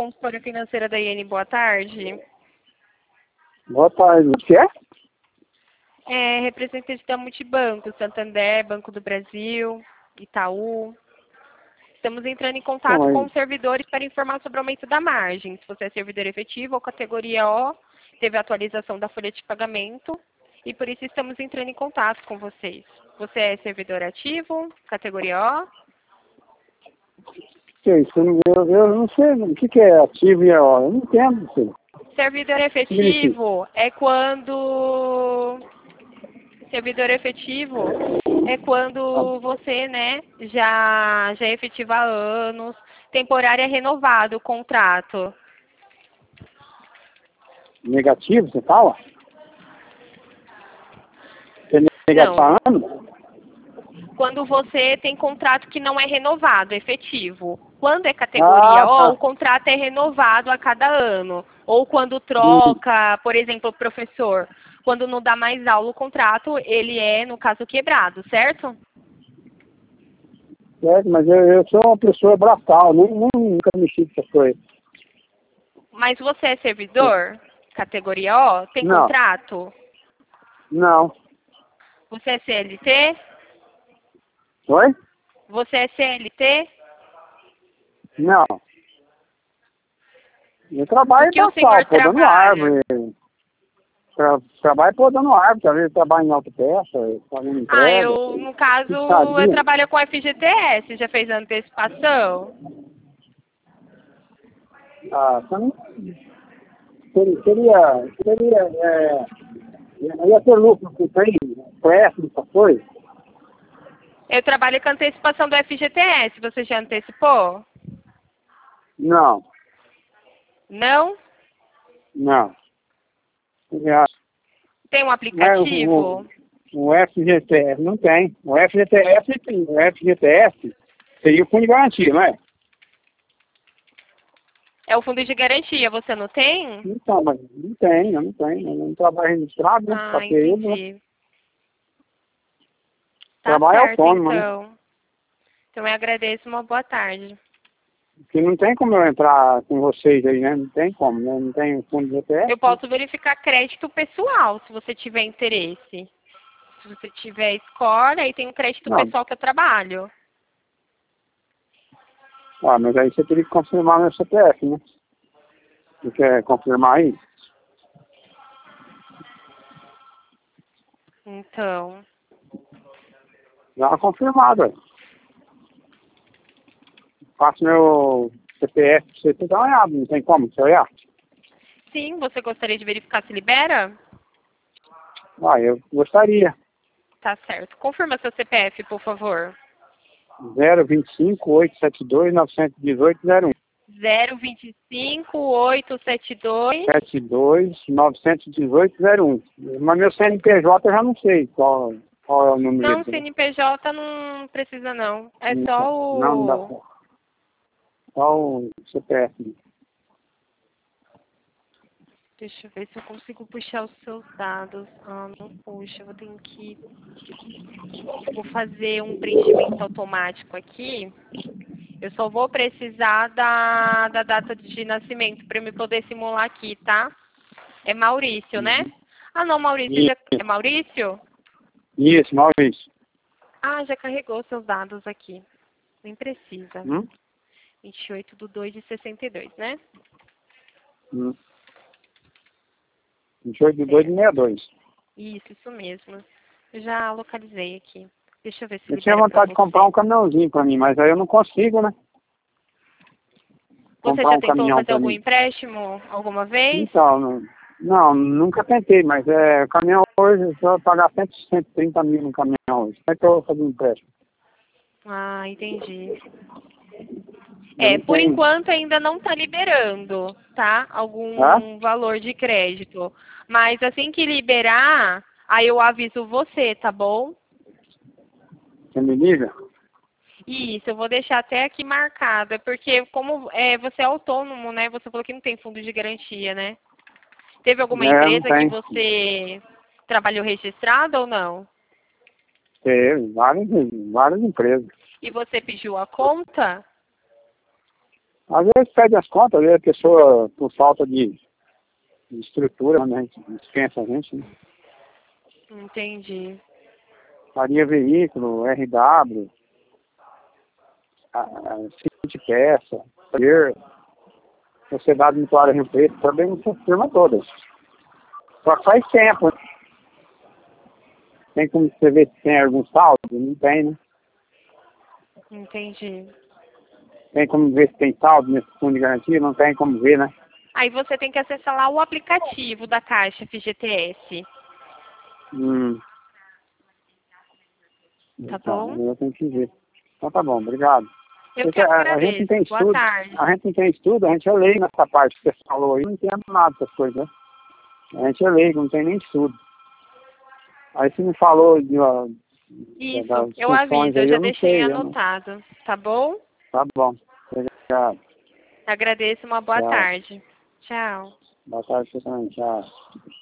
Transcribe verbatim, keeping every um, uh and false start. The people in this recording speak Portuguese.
consultora financeira da I N, boa tarde. Boa tarde, o que é? É representante da Multibanco, Santander, Banco do Brasil, Itaú. Estamos entrando em contato Oi. com os servidores para informar sobre o aumento da margem. Se você é servidor efetivo ou categoria O, teve atualização da folha de pagamento e por isso estamos entrando em contato com vocês. Você é servidor ativo, categoria O? Que é isso? Eu, não- eu, eu não sei o que, que é ativo e é hora. Eu não entendo isso. Servidor efetivo é quando... Servidor efetivo é quando você, né, já, já é efetivo há anos, temporário é renovado o contrato. Negativo, você fala? É negativo Não, para ano? quando você tem contrato que não é renovado, efetivo. Quando é categoria Ah, O, o tá. contrato é renovado a cada ano. Ou quando Hum, troca, por exemplo, o professor, quando não dá mais aula o contrato, ele é, no caso, quebrado, certo? certo, mas eu, eu sou uma pessoa braçal, nem, nem, nunca mexi com essas coisas. Mas você é servidor? Categoria O? Tem Não, contrato? não. Você é C L T? Oi? Você é C L T? Não. Eu O trabalho que o braçal, senhor podando trabalha? árvore. Tra, trabalho podando árvore, às vezes trabalho em autopeça, fazendo Ah, entrega, eu, no caso, eu piscaria. trabalho com F G T S. Já fez antecipação? Ah, tá, não- seria, seria, seria é, ia ter lucro com trem, empréstimo, essas coisas? Eu trabalho com antecipação do F G T S. Você já antecipou? Não, Não? não. Já, Tem um né, o, o, aplicativo? o F G T S não tem. O F G T S tem. O F G T S seria o fundo de garantia, não é? É o fundo de garantia. Você não tem? Então, mas não tem, eu não tenho. Eu não trabalho registrado, né? Ah, Só que eu né? entendi. Tá Trabalho certo, autônomo, né? então. Então eu agradeço. Uma boa tarde. Porque não tem como eu entrar com vocês aí, né? Não tem como, né? Não tem fundo de G T S. Eu posso verificar crédito pessoal, se você tiver interesse. Se você tiver escola, aí tem o crédito Não. pessoal que eu trabalho. Ah, mas aí você teria que confirmar meu C P F, né? Você quer confirmar aí? Então, Já confirmado, ué. Faço meu C P F pra você tentar olhar, não tem como você olhar? sim, você gostaria de verificar se libera? Ah, eu gostaria. Tá certo. Confirma seu C P F, por favor. zero vinte e cinco, oitocentos e setenta e dois, novecentos e dezoito, zero um. zero vinte e cinco, oitocentos e setenta e dois. setenta e dois, novecentos e dezoito, zero um. Mas meu C N P J eu já não sei qual, qual é o número Não, dele. C N P J não precisa não. É Então, só não, não dá o... certo. Só o C P F. Deixa eu ver se eu consigo puxar os seus dados. Ah, não puxa, eu vou ter que... Vou fazer um preenchimento automático aqui. Eu só vou precisar da, da data de nascimento para eu me poder simular aqui, tá? É Maurício, né? Ah, não, Maurício já... É Maurício? Isso, Maurício. Ah, já carregou seus dados aqui. Nem precisa. Hum? vinte e oito de dois de sessenta e dois, né? Hum. vinte e oito de dois de sessenta e dois. Isso, isso mesmo. Eu já localizei aqui. Deixa eu ver se Eu tinha libera pra vontade de comprar você. um caminhãozinho pra mim, mas aí eu não consigo, né? Você Comprar já um tentou caminhão fazer pra algum mim. empréstimo alguma vez? Então, não, não, nunca tentei, mas é, o caminhão hoje, se eu pagar cem, cento e trinta mil no caminhão hoje, como é que eu vou fazer um empréstimo? Ah, entendi. Eu É, não por tenho. enquanto ainda não está liberando, tá? Hã? Algum valor de crédito. Mas assim que liberar, aí eu aviso você, tá bom? Você me liga? Isso, eu vou deixar até aqui marcado. É porque como é, você é autônomo, né? Você falou que não tem fundo de garantia, né? Teve alguma É, não empresa que tem. você trabalhou registrado ou não? Teve, várias, várias empresas. E você pediu a conta? Às vezes pede as contas, às vezes a pessoa, por falta de, de estrutura, né, a gente dispensa a gente, né? Entendi. Faria Veículo, R W, a, a City Peça, Taller, Sociedade Mutuária Rio Preto, também essa firma toda. Só que faz tempo, né? Tem como você ver se tem algum saldo? Não tem, né? Entendi. Tem como ver se tem saldo nesse fundo de garantia? Não tem como ver, né? Aí você tem que acessar lá o aplicativo da Caixa F G T S. Hum. Tá Então, bom? eu tenho que ver. Então tá bom, obrigado. Eu Porque que a, a gente não agradeço. tem Boa estudo, tarde. a gente não tem estudo, a gente é leigo nessa parte que você falou aí, não entendo nada dessas coisas, né? A gente é leigo, não tem nem estudo. Aí você me falou de, ó, Isso, das eu funções aviso, eu aí, já eu não deixei sei. Eu não... anotado. Tá bom? Tá bom, obrigado. Agradeço, uma boa Tchau. tarde. Tchau. Boa tarde pra você também, tchau.